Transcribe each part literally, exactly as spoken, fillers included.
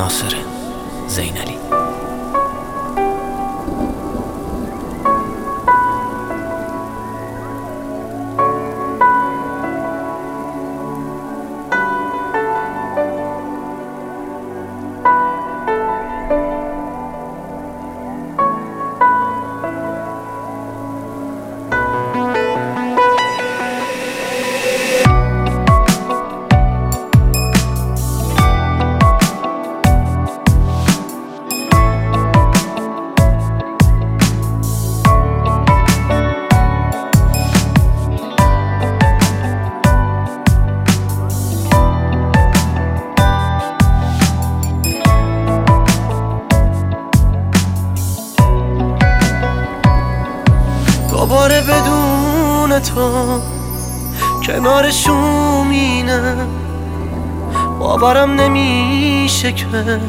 ناصر زینلی. دوباره بدون تو کنار شومینه، باورم نمیشه که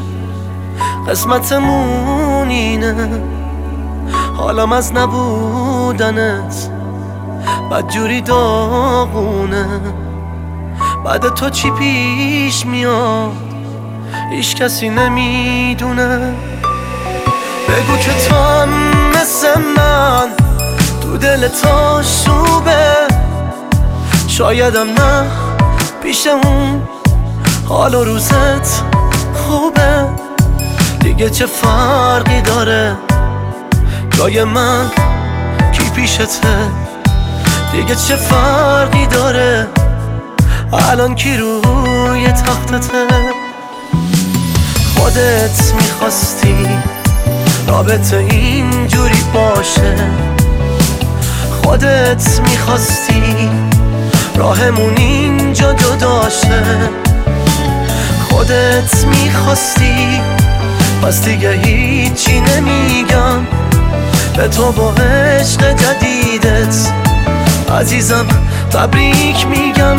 قسمتمون اینه. حالم از نبودنت بدجوری داغونه. بعد تو چی پیش میاد هیچ کسی نمیدونه. بگو که تو هم مثل من تو دل تو شوبه، شایدم نه پیش اون حال و روزت خوبه. دیگه چه فرقی داره جای من کی پیشته؟ دیگه چه فرقی داره الان کی روی تختته؟ خودت میخواستی رابطه اینجوری باشه، خودت میخواستی راهمون اینجا جدا شه، خودت میخواستی. پس دیگه هیچی نمیگم به تو با عشق جدیدت عزیزم تبریک میگم.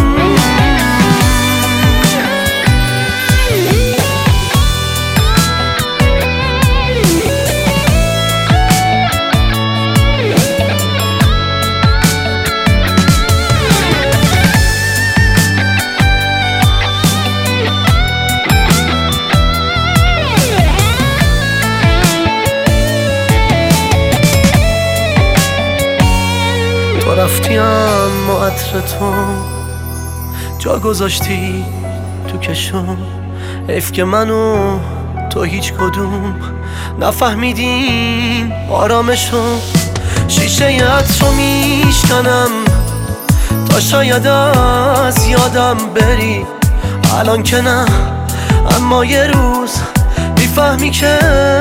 رفتی اما عطر تو جا گذاشتی تو کشم. حیف که منو تو هیچ کدوم نفهمیدیم آرامشو. شیشه عطر رو میشکنم تا شاید از یادم بری، الان که نه اما یه روز میفهمی که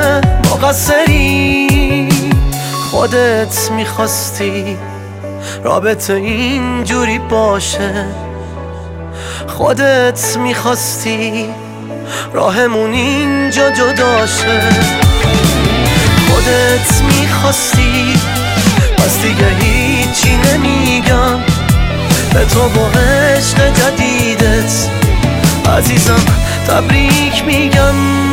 مقصری. خودت میخواستی رابطه اینجوری باشه، خودت میخواستی راهمون اینجا جدا شه، خودت میخواستی. پس دیگه هیچی نمیگم به تو با عشق جدیدت عزیزم تبریک میگم.